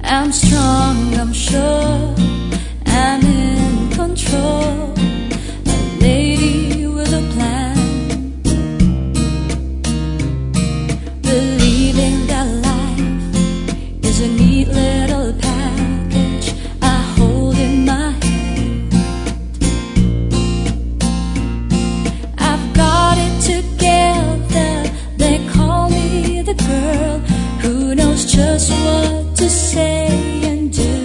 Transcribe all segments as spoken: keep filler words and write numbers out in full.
I'm strong, I'm sure, I'm in control, a lady with a plan, believing that life is a neat little package I hold in my hand. I've got it together, they call me the girl who knows just what to say and do.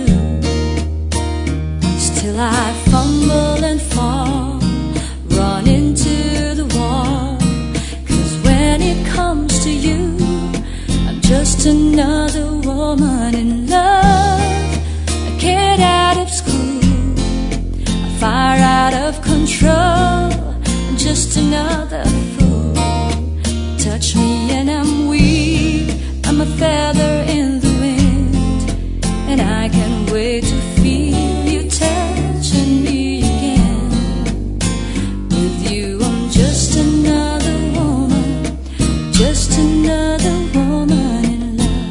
Still I fumble and fall, run into the wall, 'cause when it comes to you, I'm just another woman in love, a kid out of school, a fire out of control, I'm just another fool. Touch me and I'm weak, I'm a feather in the wind, and I can't wait to feel you touching me again. With you I'm just another woman, just another woman in love.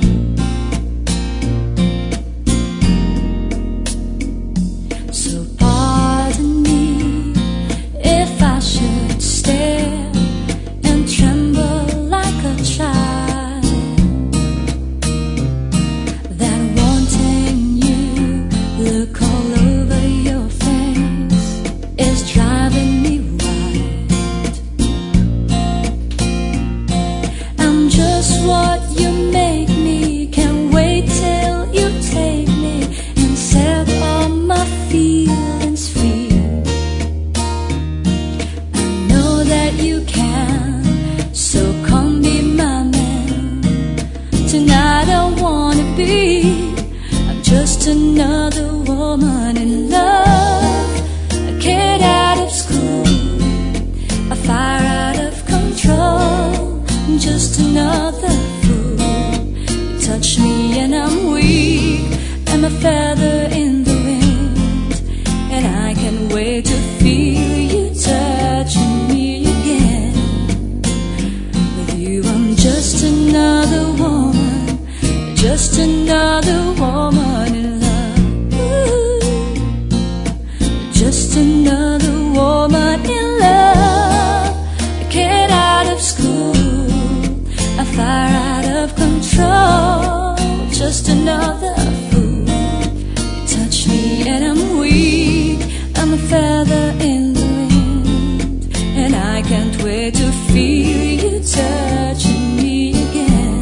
So pardon me if I should stare and tremble like a child, that wanting you look all over your face is driving me wild. I'm just what you make me, can't wait till you take me and set all my feelings free. I know that you can, so come be my man. Tonight I wanna be, I'm just another woman in love, a kid out of school, a fire out of control, I'm just another fool. You touch me and I'm weak, I'm a feather in the wind, and I can't wait to feel you touching me again. With you I'm just another woman, just another woman in love. Ooh, just another woman in love, a kid out of school, a fire out of control, just another fool. You touch me and I'm weak, I'm a feather in the wind, and I can't wait to feel you touching me again.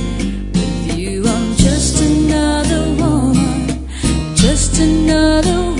With you I'm just another woman, just another woman.